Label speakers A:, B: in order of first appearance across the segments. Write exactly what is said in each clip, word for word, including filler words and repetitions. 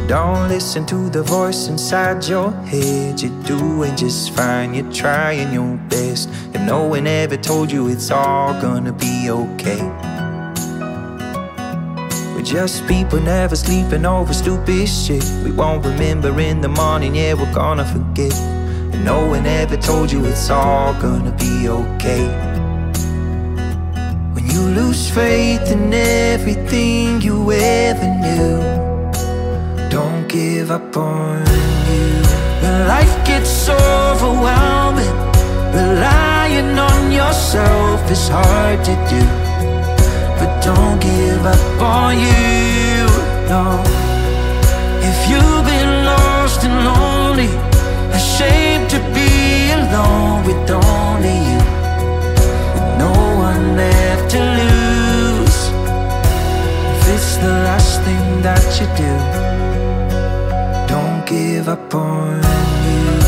A: Don't listen to the voice inside your head. You're doing just fine, you're trying your best. If no one ever told you it's all gonna be okay. We're just people never sleeping over stupid shit. We won't remember in the morning, yeah, we're gonna forget. And no one ever told you it's all gonna be okay. When you lose faith in everything you ever knew, don't give up on you. When life gets overwhelming, relying on yourself is hard to do. But don't give up on you, no. If you've been lost and lonely, ashamed to be alone with only you, with no one left to lose, if it's the last thing that you do, don't give up on you.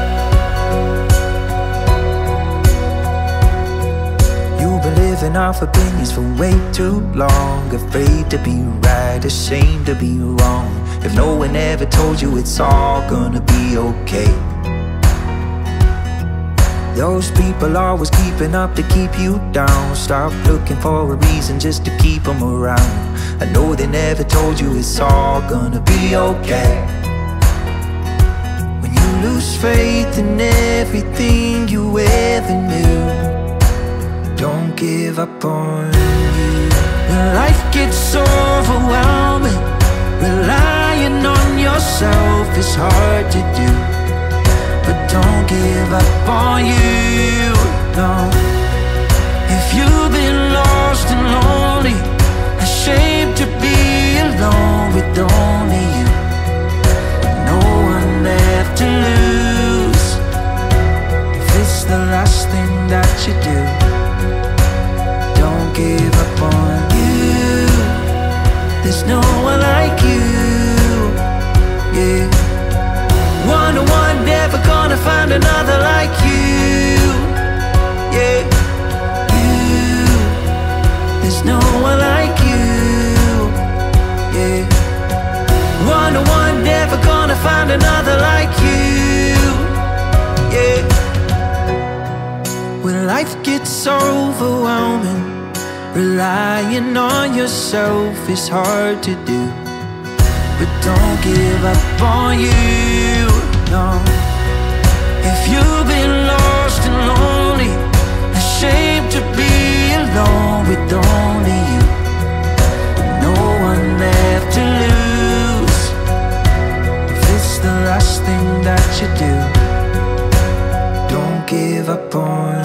A: You've been living off opinions for way too long, afraid to be right, ashamed to be wrong. If no one ever told you it's all gonna be okay. Those people always keeping up to keep you down. Stop looking for a reason just to keep them around. I know they never told you it's all gonna be okay. When you lose faith in everything you ever knew, don't give up on you. When life gets overwhelming, relying on yourself is hard to do. But don't give up on you, no. If you've been lost and lonely, ashamed to be alone with only you, no one left to lose, if it's the last thing that you do, don't give up on you. There's no one like you, yeah. One to one, never gonna find another like you, yeah. You, there's no one like you, yeah. One to one, never gonna find another like you, yeah. When life gets overwhelming, relying on yourself is hard to do. But don't give up on you, no. If you've been lost and lonely, ashamed to be alone with only you, no one left to lose, if it's the last thing that you do, don't give up on